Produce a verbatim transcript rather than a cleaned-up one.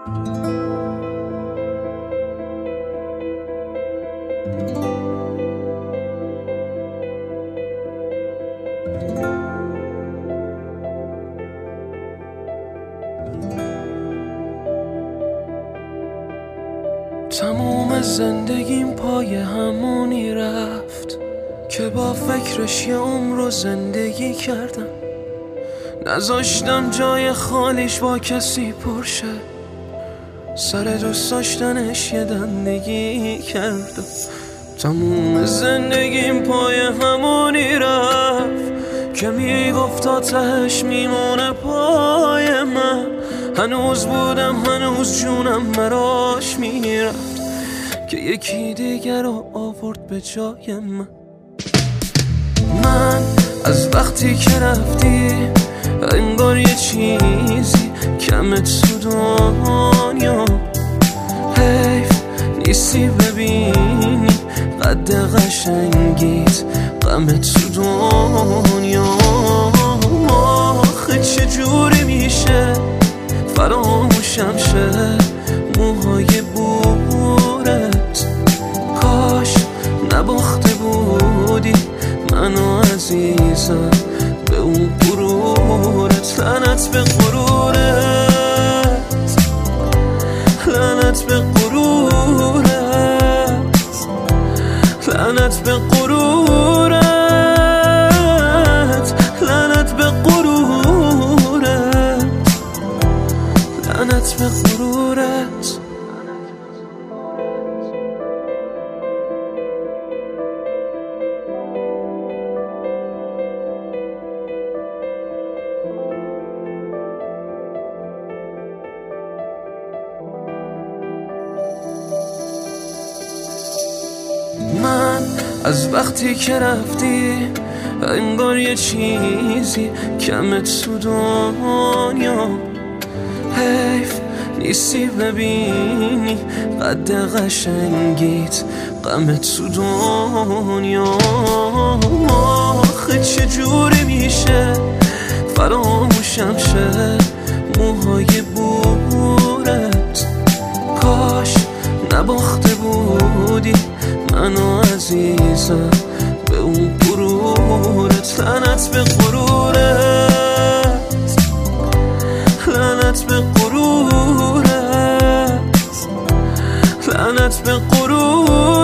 تموم زندگیم پای همونی رفت که با فکرش یه عمر رو زندگی کردم. نذاشتم جای خالیش با کسی پرشه، سر دوست داشتنش یه دندگی کردم. تموم زندگیم پای همونی رفت که میگفت تا تهش میمونه پای من. هنوز بودم هنوز جونم مراش میرفت که یکی دیگر رو آورد به جای من. من از وقتی که رفتی انگار یه چیزی کمت تو دنیا. حیف نیستی ببینی قد قشنگیت غمت تو دنیا. آخه چجوری میشه فراموشم شه موهای بورت؟ کاش نباخته بودی منو عزیزم به اون غرورت. لعنت به غرورت، لعنت به غرورت، لعنت به غرورت، لعنت به غرورت، لعنت به غرورت. من از وقتی که رفتی انگار یه چیزی کمت تو دنیا. حیف نیستی ببینی قد قشنگیت غمت تو دنیا. آخه چجوری میشه فراموشم شه موهای بورت؟ کاش نباخته بودی منو عزیزم به اون غرورت. لعنت به غرورت، لعنت به غرورت، لعنت به غرورت.